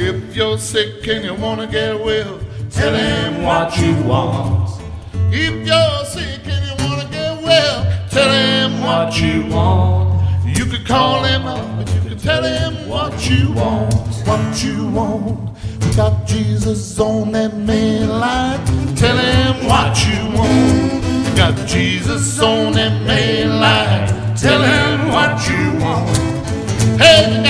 If you're sick and you wanna get well, tell him what you want. If you're sick and you wanna get well, tell him what you want. You can call him up and you can tell him what you want. What you want. We got Jesus on that main line. Tell him what you want. We got Jesus on that main line. Tell him what you want. Hey.